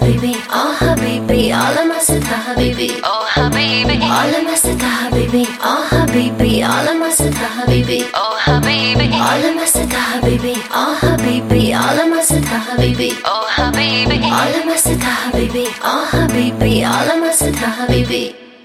habibi, oh habibi, all of my sita habibi, oh habibi, all of my sita habibi, oh habibi, all of my sita habibi, oh habibi, all of my sita habibi, oh habibi, all of my sita habibi, oh habibi, all of my sita habibi, oh habibi, all of my sita habibi.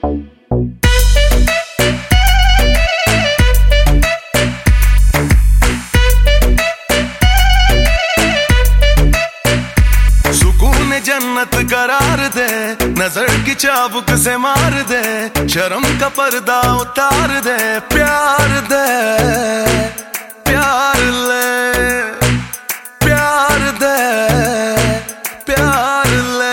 जन्नत करार दे, नजर की चाबुक से मार दे, शर्म का पर्दा उतार दे, प्यार दे, प्यार ले, प्यार दे, प्यार ले।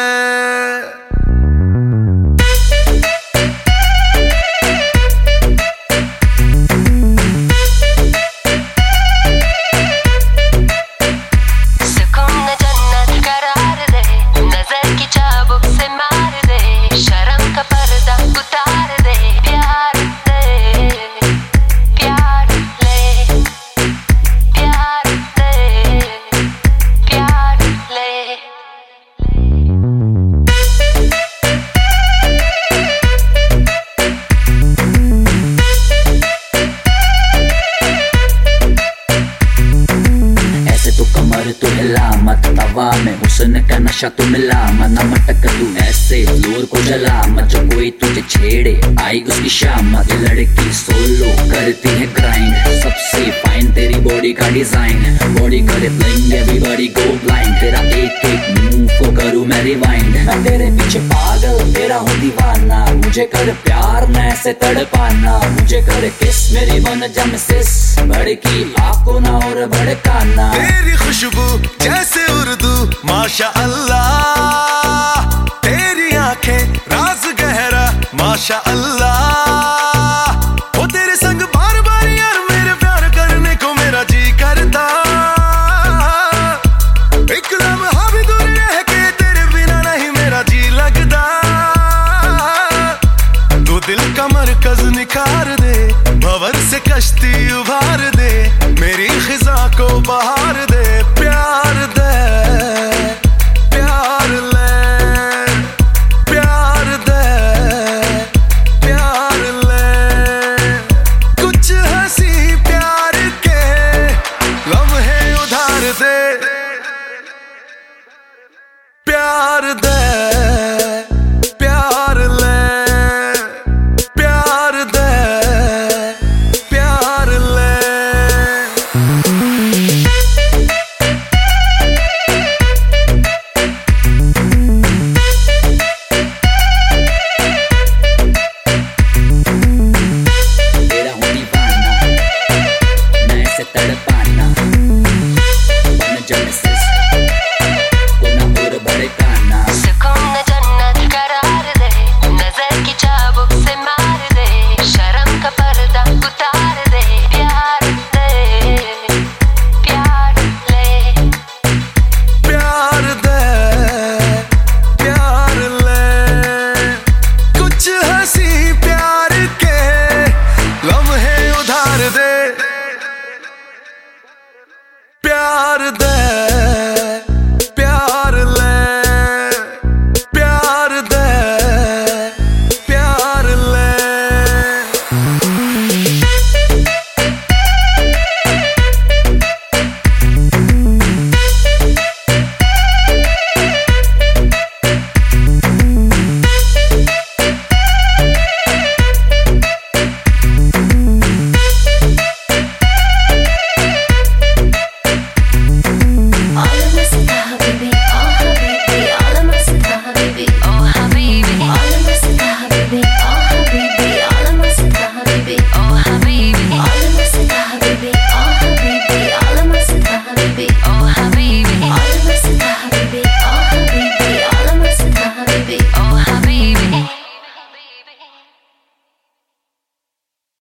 तू हिला मत, तवा में हुस्न का नशा तू मिला मत, न मटक तू ऐसे फ्लोर को जला मत, जो कोई तुझे छेड़े आई उसकी शामत। ये लड़की सोलो करती है ग्राइंड, सबसे फाइन तेरी बॉडी का डिजाइन, बॉडी करे ब्लिंग एवरीबॉडी गो ब्लाइंड, तेरा एक एक मूव को करूँ मैं रिवाइंड। मैं तेरे पीछे पागल तेरा हूँ दीवाना, मुझे कर प्यार मैं ऐसे तड़पाना, मुझे कर किस मेरी बन जा मिसेस, भड़की आंखों ना और भड़काना। तेरी खुशबू जैसे उर्दू माशा अल्लाह, तेरी आंखें राज गहरा माशा अल्लाह, वो तेरे संग बार बार यार मेरे प्यार करने को मेरा जी करता, एक लम्हा भी दूर रह के तेरे बिना नहीं मेरा जी लगता। तू दिल का मरकज निखार दे, भंवर से कश्ती उभार दे, मेरी खिजा को बहार दे, प्यार दे, प्यार ले, प्यार दे, प्यार ले। कुछ हंसी प्यार के लम्हे उधार दे, प्यार दे, प्यार ले, प्यार दे, प्यार ले। प्यार दे,